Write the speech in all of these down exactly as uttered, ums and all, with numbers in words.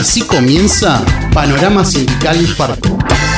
Así comienza Panorama Sindical Farco.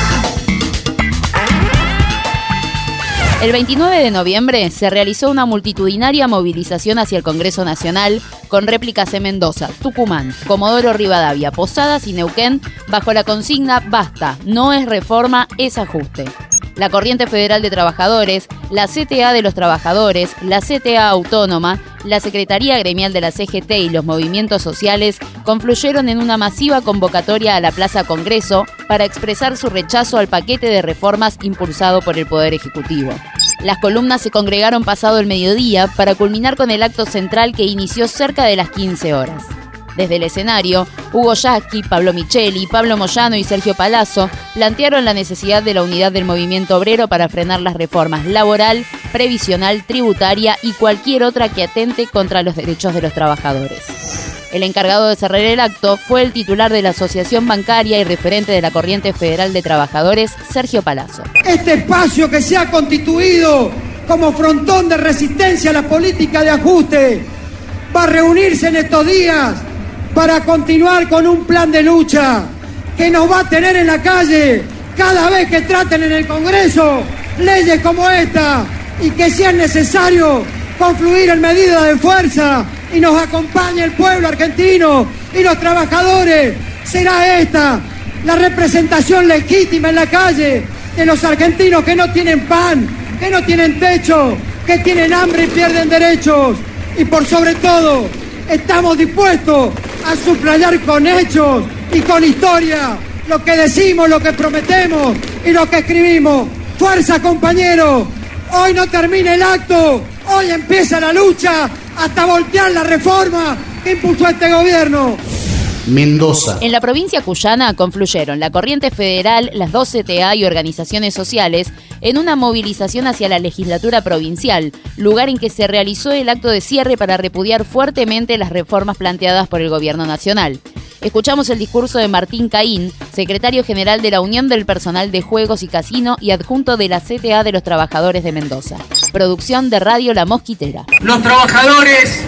El veintinueve de noviembre se realizó una multitudinaria movilización hacia el Congreso Nacional con réplicas en Mendoza, Tucumán, Comodoro Rivadavia, Posadas y Neuquén bajo la consigna Basta, no es reforma, es ajuste. La Corriente Federal de Trabajadores, la C T A de los Trabajadores, la C T A Autónoma, la Secretaría Gremial de la C G T y los movimientos sociales confluyeron en una masiva convocatoria a la Plaza Congreso para expresar su rechazo al paquete de reformas impulsado por el Poder Ejecutivo. Las columnas se congregaron pasado el mediodía para culminar con el acto central que inició cerca de las quince horas. Desde el escenario, Hugo Yasky, Pablo Micheli, Pablo Moyano y Sergio Palazzo plantearon la necesidad de la unidad del movimiento obrero para frenar las reformas laboral, previsional, tributaria y cualquier otra que atente contra los derechos de los trabajadores. El encargado de cerrar el acto fue el titular de la Asociación Bancaria y referente de la Corriente Federal de Trabajadores, Sergio Palazzo. Este espacio que se ha constituido como frontón de resistencia a la política de ajuste va a reunirse en estos días para continuar con un plan de lucha que nos va a tener en la calle cada vez que traten en el Congreso leyes como esta y que sea necesario confluir en medidas de fuerza y nos acompañe el pueblo argentino y los trabajadores. Será esta la representación legítima en la calle de los argentinos que no tienen pan, que no tienen techo, que tienen hambre y pierden derechos. Y por sobre todo, estamos dispuestos a subrayar con hechos y con historia lo que decimos, lo que prometemos y lo que escribimos. ¡Fuerza, compañeros! Hoy no termina el acto, hoy empieza la lucha hasta voltear la reforma que impulsó este gobierno. Mendoza. En la provincia cuyana confluyeron la Corriente Federal, las dos C T A y organizaciones sociales en una movilización hacia la legislatura provincial, lugar en que se realizó el acto de cierre para repudiar fuertemente las reformas planteadas por el gobierno nacional. Escuchamos el discurso de Martín Caín, secretario general de la Unión del Personal de Juegos y Casino y adjunto de la C T A de los Trabajadores de Mendoza. Producción de Radio La Mosquitera. Los trabajadores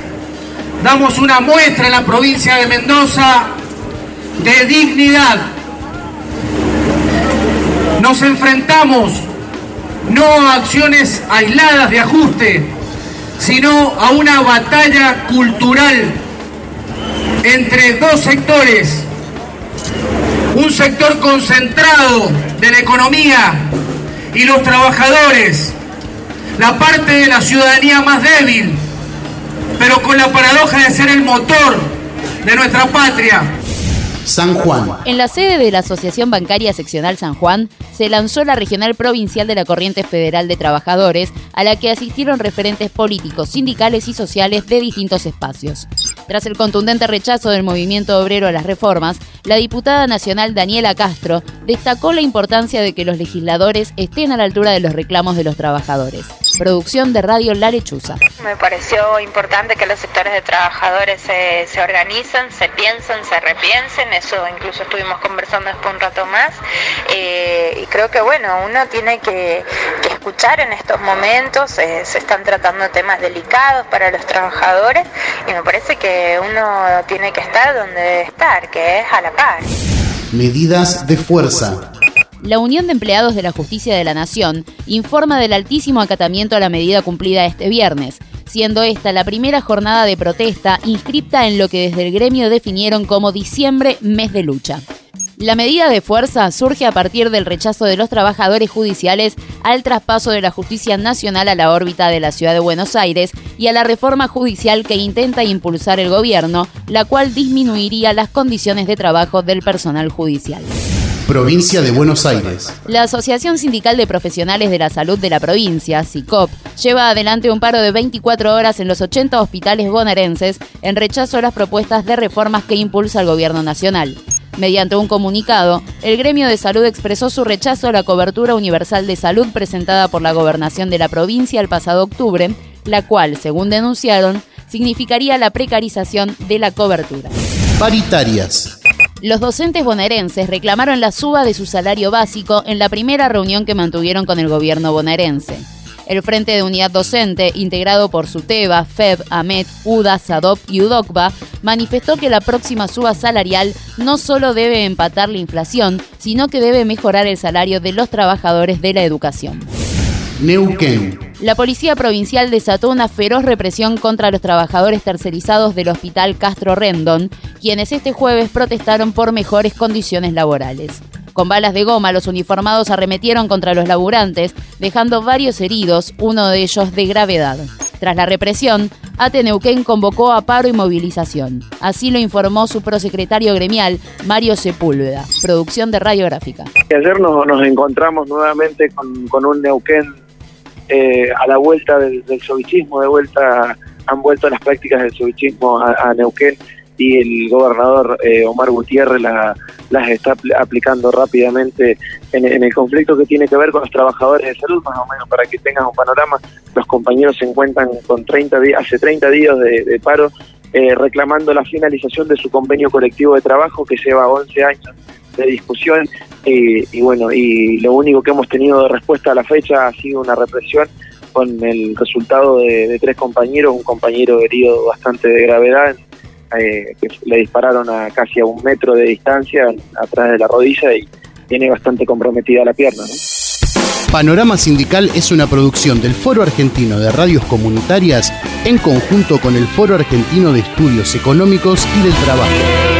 damos una muestra en la provincia de Mendoza de dignidad. Nos enfrentamos no a acciones aisladas de ajuste, sino a una batalla cultural entre dos sectores. Un sector concentrado de la economía y los trabajadores, la parte de la ciudadanía más débil, pero con la paradoja de ser el motor de nuestra patria. San Juan. En la sede de la Asociación Bancaria Seccional San Juan se lanzó la Regional Provincial de la Corriente Federal de Trabajadores, a la que asistieron referentes políticos, sindicales y sociales de distintos espacios. Tras el contundente rechazo del movimiento obrero a las reformas, la diputada nacional Daniela Castro destacó la importancia de que los legisladores estén a la altura de los reclamos de los trabajadores. Producción de Radio La Lechuza. Me pareció importante que los sectores de trabajadores se, se organicen, se piensen, se repiensen. Eso incluso estuvimos conversando después un rato más. Eh, y creo que bueno, uno tiene que, que escuchar en estos momentos. Eh, se están tratando temas delicados para los trabajadores y me parece que uno tiene que estar donde debe estar, que es a la par. Medidas de fuerza. La Unión de Empleados de la Justicia de la Nación informa del altísimo acatamiento a la medida cumplida este viernes, siendo esta la primera jornada de protesta inscripta en lo que desde el gremio definieron como diciembre, mes de lucha. La medida de fuerza surge a partir del rechazo de los trabajadores judiciales al traspaso de la justicia nacional a la órbita de la ciudad de Buenos Aires y a la reforma judicial que intenta impulsar el gobierno, la cual disminuiría las condiciones de trabajo del personal judicial. Provincia de Buenos Aires. La Asociación Sindical de Profesionales de la Salud de la provincia, SICOP, lleva adelante un paro de veinticuatro horas en los ochenta hospitales bonaerenses en rechazo a las propuestas de reformas que impulsa el gobierno nacional. Mediante un comunicado, el gremio de salud expresó su rechazo a la cobertura universal de salud presentada por la gobernación de la provincia el pasado octubre, la cual, según denunciaron, significaría la precarización de la cobertura. Paritarias. Los docentes bonaerenses reclamaron la suba de su salario básico en la primera reunión que mantuvieron con el gobierno bonaerense. El Frente de Unidad Docente, integrado por SUTEBA, FEB, AMET, UDA, SADOP y UDOCBA, manifestó que la próxima suba salarial no solo debe empatar la inflación, sino que debe mejorar el salario de los trabajadores de la educación. Neuquén. La Policía Provincial desató una feroz represión contra los trabajadores tercerizados del Hospital Castro Rendón, quienes este jueves protestaron por mejores condiciones laborales. Con balas de goma, los uniformados arremetieron contra los laburantes, dejando varios heridos, uno de ellos de gravedad. Tras la represión, A T E Neuquén convocó a paro y movilización. Así lo informó su prosecretario gremial, Mario Sepúlveda, producción de Radiográfica. Ayer nos, nos encontramos nuevamente con, con un Neuquén eh, a la vuelta del, del sovichismo, de vuelta han vuelto las prácticas del sovichismo a, a Neuquén, y el gobernador eh, Omar Gutiérrez la, las está apl- aplicando rápidamente en, en el conflicto que tiene que ver con los trabajadores de salud. Más o menos, para que tengas un panorama, los compañeros se encuentran con treinta días, hace treinta días de, de paro, eh, reclamando la finalización de su convenio colectivo de trabajo que lleva once años de discusión, eh, y bueno, y lo único que hemos tenido de respuesta a la fecha ha sido una represión, con el resultado de, de tres compañeros, un compañero herido bastante de gravedad, Eh, que le dispararon a casi a un metro de distancia atrás de la rodilla y tiene bastante comprometida la pierna, ¿no? Panorama Sindical es una producción del Foro Argentino de Radios Comunitarias en conjunto con el Foro Argentino de Estudios Económicos y del Trabajo.